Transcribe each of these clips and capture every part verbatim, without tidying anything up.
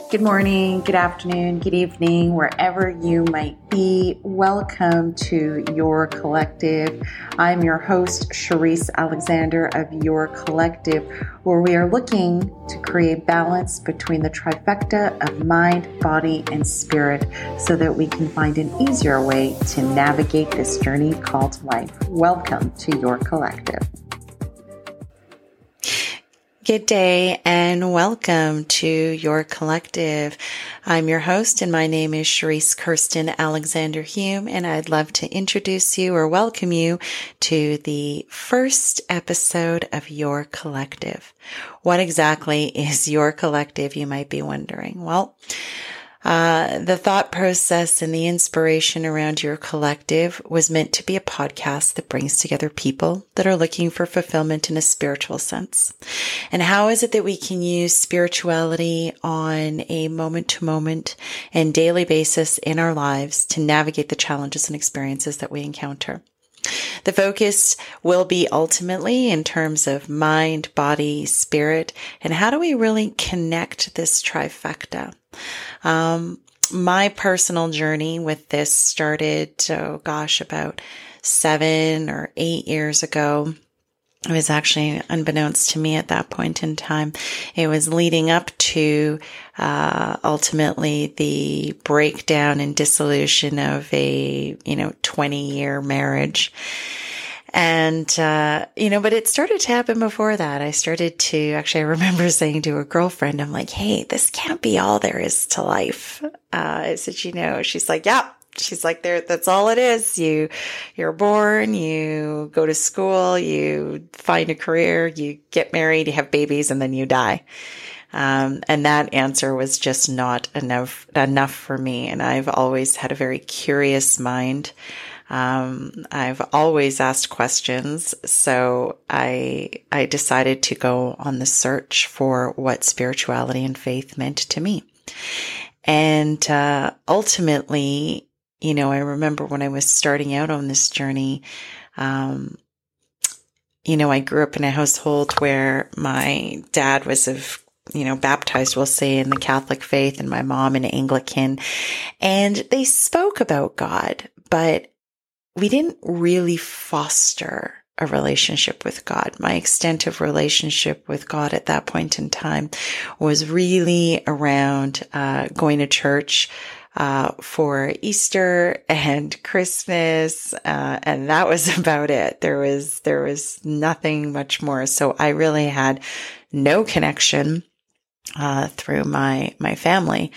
Good morning, good afternoon, good evening, wherever you might be. Welcome to Your Collective. I'm your host, Charisse Alexander of Your Collective, where we are looking to create balance between the trifecta of mind, body, and spirit so that we can find an easier way to navigate this journey called life. Welcome to Your Collective. Good day and welcome to Your Collective. I'm your host and my name is Charisse Kirsten Alexander Hume, and I'd love to introduce you or welcome you to the first episode of Your Collective. What exactly is Your Collective, you might be wondering? Well, Uh, the thought process and the inspiration around Your Collective was meant to be a podcast that brings together people that are looking for fulfillment in a spiritual sense. And how is it that we can use spirituality on a moment-to-moment and daily basis in our lives to navigate the challenges and experiences that we encounter? The focus will be ultimately in terms of mind, body, spirit, and how do we really connect this trifecta? Um, my personal journey with this started, oh gosh, about seven or eight years ago. It was actually unbeknownst to me at that point in time. It was leading up to uh, ultimately the breakdown and dissolution of a, you know, twenty-year marriage. And, uh, you know, but it started to happen before that. I started to, actually, I remember saying to a girlfriend, I'm like, hey, this can't be all there is to life. Uh, I said, you know, she's like, yeah. She's like, there, that's all it is. You, you're born, you go to school, you find a career, you get married, you have babies, and then you die. Um, and that answer was just not enough, enough for me. And I've always had a very curious mind. Um, I've always asked questions. So I, I decided to go on the search for what spirituality and faith meant to me. And, uh, ultimately, you know, I remember when I was starting out on this journey, um, you know, I grew up in a household where my dad was of, you know, baptized, we'll say, in the Catholic faith, and my mom an Anglican. And they spoke about God, but we didn't really foster a relationship with God. My extent of relationship with God at that point in time was really around uh, going to church uh, for Easter and Christmas, uh, and that was about it. There was there was nothing much more. So I really had no connection uh, through my my family,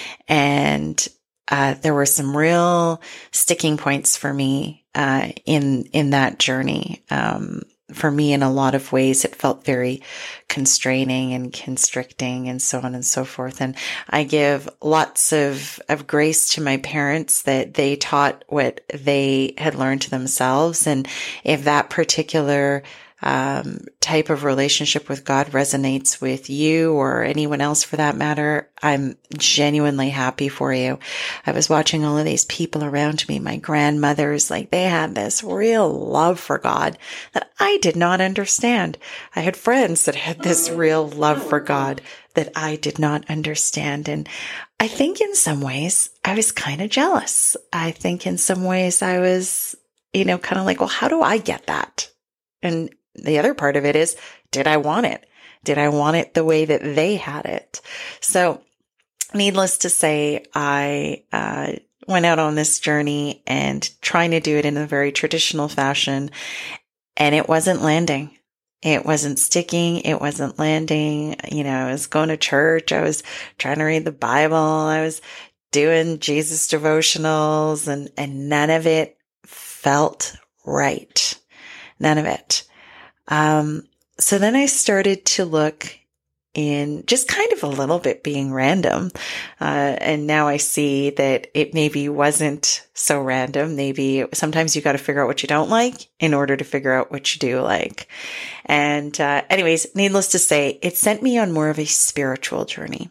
and Uh, there were some real sticking points for me, uh, in, in that journey. Um, for me, in a lot of ways, it felt very constraining and constricting and so on and so forth. And I give lots of, of grace to my parents that they taught what they had learned to themselves. And if that particular Um, type of relationship with God resonates with you or anyone else for that matter, I'm genuinely happy for you. I was watching all of these people around me, my grandmothers, like they had this real love for God that I did not understand. I had friends that had this real love for God that I did not understand. And I think in some ways I was kind of jealous. I think in some ways I was, you know, kind of like, well, how do I get that? And the other part of it is, did I want it? Did I want it the way that they had it? So needless to say, I uh, went out on this journey and trying to do it in a very traditional fashion, and it wasn't landing. It wasn't sticking. It wasn't landing. You know, I was going to church. I was trying to read the Bible. I was doing Jesus devotionals, and, and none of it felt right. None of it. Um, so then I started to look in just kind of a little bit being random. Uh, and now I see that it maybe wasn't so random. Maybe sometimes you got to figure out what you don't like in order to figure out what you do like. And, uh, anyways, needless to say, it sent me on more of a spiritual journey.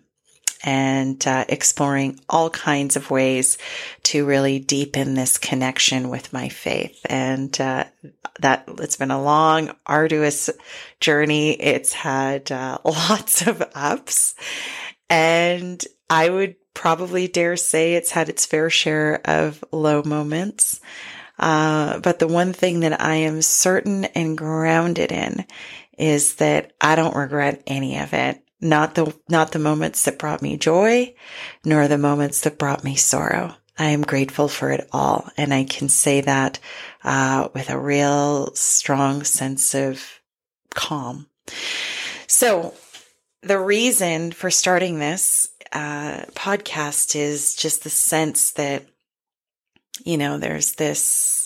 And uh, exploring all kinds of ways to really deepen this connection with my faith. And uh, that it's been a long, arduous journey. It's had uh, lots of ups. And I would probably dare say it's had its fair share of low moments. Uh, but the one thing that I am certain and grounded in is that I don't regret any of it. Not the, not the moments that brought me joy, nor the moments that brought me sorrow. I am grateful for it all. And I can say that, uh, with a real strong sense of calm. So the reason for starting this, uh, podcast is just the sense that, you know, there's this,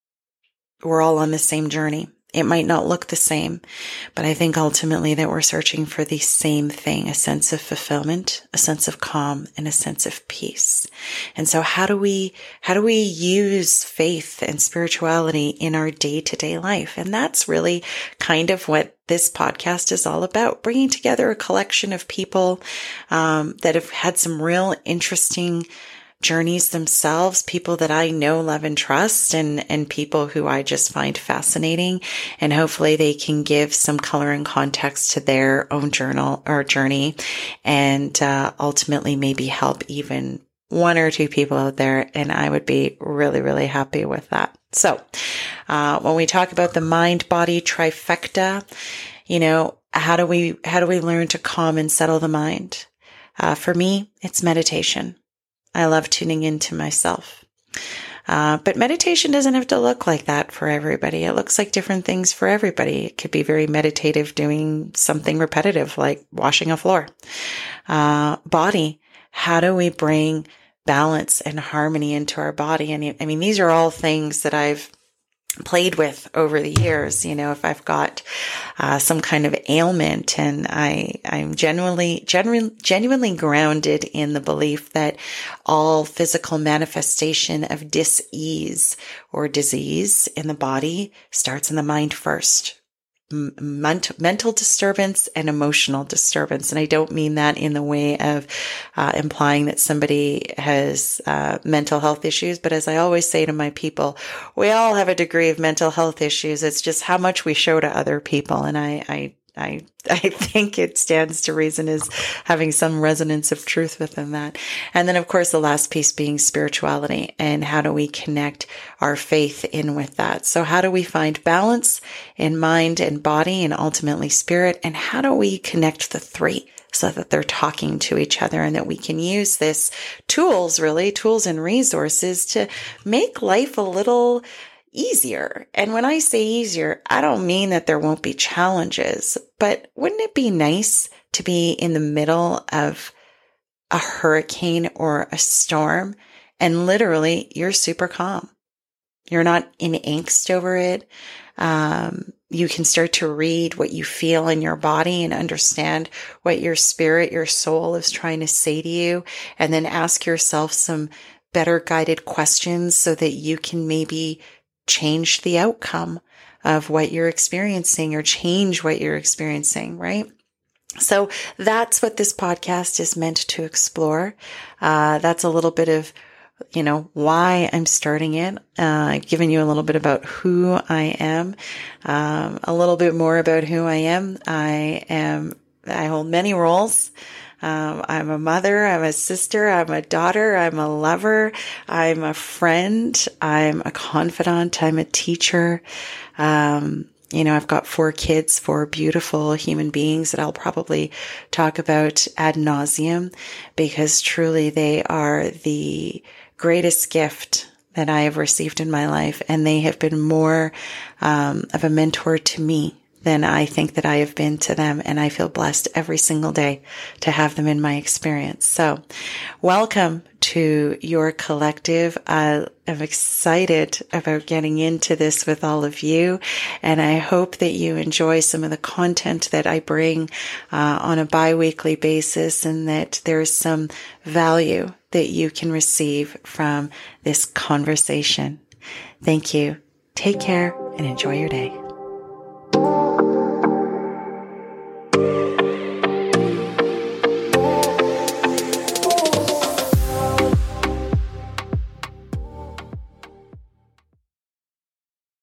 we're all on the same journey. It might not look the same, but I think ultimately that we're searching for the same thing, a sense of fulfillment, a sense of calm, and a sense of peace. And so how do we, how do we use faith and spirituality in our day-to-day life? And that's really kind of what this podcast is all about, bringing together a collection of people um, that have had some real interesting journeys themselves, people that I know, love, and trust, and, and people who I just find fascinating. And hopefully they can give some color and context to their own journal or journey, and uh, ultimately maybe help even one or two people out there. And I would be really, really happy with that. So uh, when we talk about the mind body trifecta, you know, how do we, how do we learn to calm and settle the mind? Uh, for me, it's meditation. I love tuning into myself. Uh, but meditation doesn't have to look like that for everybody. It looks like different things for everybody. It could be very meditative, doing something repetitive like washing a floor. Uh, body, how do we bring balance and harmony into our body? And I mean, these are all things that I've played with over the years. You know, if I've got uh, some kind of ailment, and I, I'm genuinely, genuinely, genuinely grounded in the belief that all physical manifestation of dis-ease or disease in the body starts in the mind first. Mental, mental disturbance and emotional disturbance. And I don't mean that in the way of uh, implying that somebody has uh, mental health issues. But as I always say to my people, we all have a degree of mental health issues. It's just how much we show to other people. And I, I, I, I think it stands to reason as having some resonance of truth within that. And then, of course, the last piece being spirituality, and how do we connect our faith in with that? So how do we find balance in mind and body and ultimately spirit? And how do we connect the three so that they're talking to each other, and that we can use this tools, really tools and resources to make life a little easier. And when I say easier, I don't mean that there won't be challenges, but wouldn't it be nice to be in the middle of a hurricane or a storm and literally you're super calm? You're not in angst over it. Um, you can start to read what you feel in your body and understand what your spirit, your soul is trying to say to you, and then ask yourself some better guided questions so that you can maybe change the outcome of what you're experiencing, or change what you're experiencing, right? So that's what this podcast is meant to explore. Uh, that's a little bit of, you know, why I'm starting it. Uh, I've given you a little bit about who I am, um, a little bit more about who I am. I am, I hold many roles. Um, I'm a mother, I'm a sister, I'm a daughter, I'm a lover, I'm a friend, I'm a confidant, I'm a teacher. Um, you know, I've got four kids, four beautiful human beings that I'll probably talk about ad nauseum, because truly they are the greatest gift that I have received in my life. And they have been more um, of a mentor to me than I think that I have been to them. And I feel blessed every single day to have them in my experience. So welcome to Your Collective. I am excited about getting into this with all of you. And I hope that you enjoy some of the content that I bring uh, on a bi-weekly basis, and that there's some value that you can receive from this conversation. Thank you. Take care and enjoy your day.